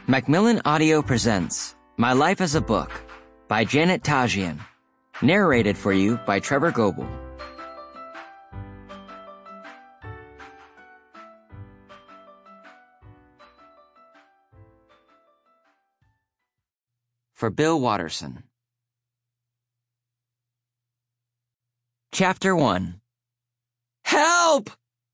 Macmillan Audio presents My Life as a Book by Janet Tajian, narrated for you by Trevor Goebel. For Bill Watterson. Chapter 1. Help!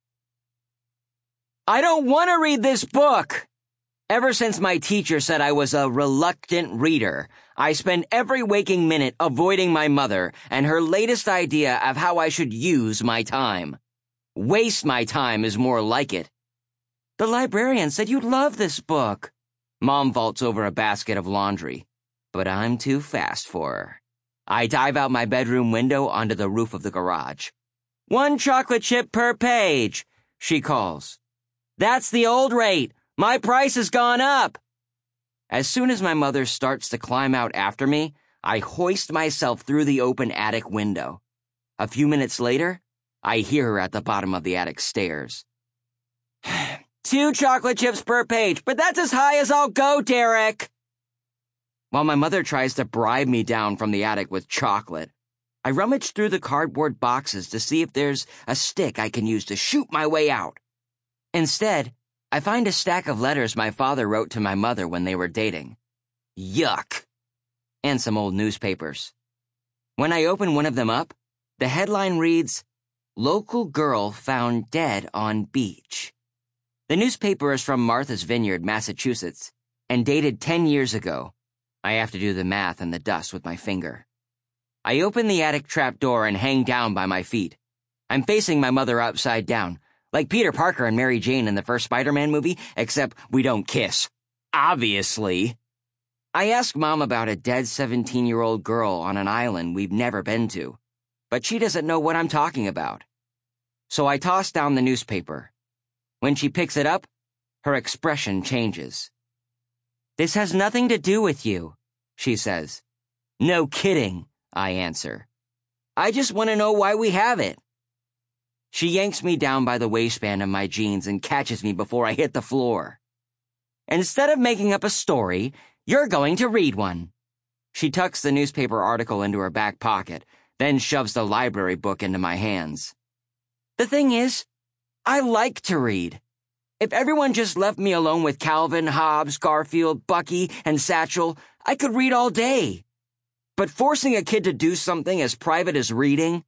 I don't want to read this book! Ever since my teacher said I was a reluctant reader, I spend every waking minute avoiding my mother and her latest idea of how I should use my time. Waste my time is more like it. The librarian said you'd love this book. Mom vaults over a basket of laundry, but I'm too fast for her. I dive out my bedroom window onto the roof of the garage. 1 chocolate chip per page, she calls. That's the old rate. My price has gone up. As soon as my mother starts to climb out after me, I hoist myself through the open attic window. A few minutes later, I hear her at the bottom of the attic stairs. 2 chocolate chips per page, but that's as high as I'll go, Derek. While my mother tries to bribe me down from the attic with chocolate, I rummage through the cardboard boxes to see if there's a stick I can use to shoot my way out. Instead, I find a stack of letters my father wrote to my mother when they were dating. Yuck! And some old newspapers. When I open one of them up, the headline reads, Local Girl Found Dead on Beach. The newspaper is from Martha's Vineyard, Massachusetts, and dated 10 years ago. I have to do the math in the dust with my finger. I open the attic trap door and hang down by my feet. I'm facing my mother upside down, like Peter Parker and Mary Jane in the first Spider-Man movie, except we don't kiss. Obviously. I ask Mom about a dead 17-year-old girl on an island we've never been to, but she doesn't know what I'm talking about. So I toss down the newspaper. When she picks it up, her expression changes. This has nothing to do with you, she says. No kidding, I answer. I just want to know why we have it. She yanks me down by the waistband of my jeans and catches me before I hit the floor. Instead of making up a story, you're going to read one. She tucks the newspaper article into her back pocket, then shoves the library book into my hands. The thing is, I like to read. If everyone just left me alone with Calvin, Hobbes, Garfield, Bucky, and Satchel, I could read all day. But forcing a kid to do something as private as reading...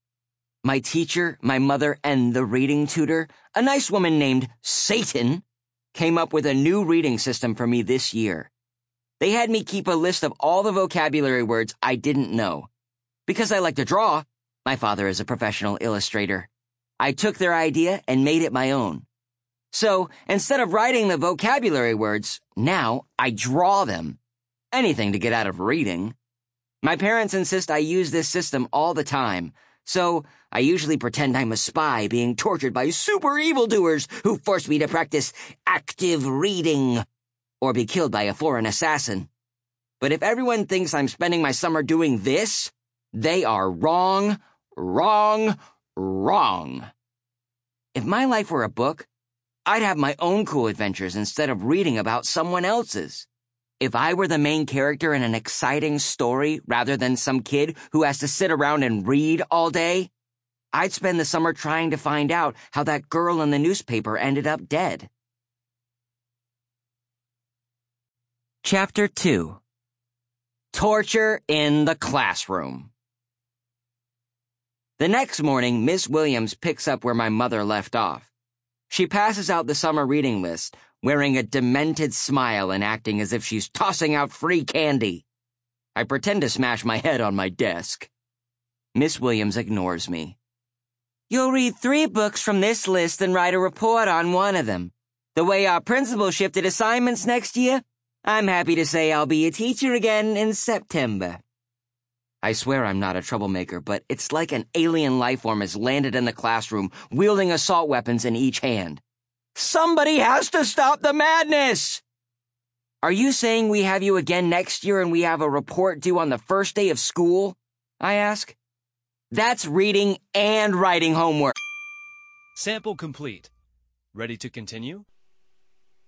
My teacher, my mother, and the reading tutor, a nice woman named Satan, came up with a new reading system for me this year. They had me keep a list of all the vocabulary words I didn't know. Because I like to draw, my father is a professional illustrator, I took their idea and made it my own. So, instead of writing the vocabulary words, now I draw them. Anything to get out of reading. My parents insist I use this system all the time, so I usually pretend I'm a spy being tortured by super evildoers who force me to practice active reading or be killed by a foreign assassin. But if everyone thinks I'm spending my summer doing this, they are wrong, wrong, wrong. If my life were a book, I'd have my own cool adventures instead of reading about someone else's. If I were the main character in an exciting story rather than some kid who has to sit around and read all day, I'd spend the summer trying to find out how that girl in the newspaper ended up dead. Chapter 2. Torture in the Classroom. The next morning, Miss Williams picks up where my mother left off. She passes out the summer reading list, wearing a demented smile and acting as if she's tossing out free candy. I pretend to smash my head on my desk. Miss Williams ignores me. You'll read 3 books from this list and write a report on one of them. The way our principal shifted assignments next year, I'm happy to say I'll be a teacher again in September. I swear I'm not a troublemaker, but it's like an alien life form has landed in the classroom, wielding assault weapons in each hand. Somebody has to stop the madness! Are you saying we have you again next year and we have a report due on the first day of school? I ask. That's reading and writing homework. Sample complete. Ready to continue?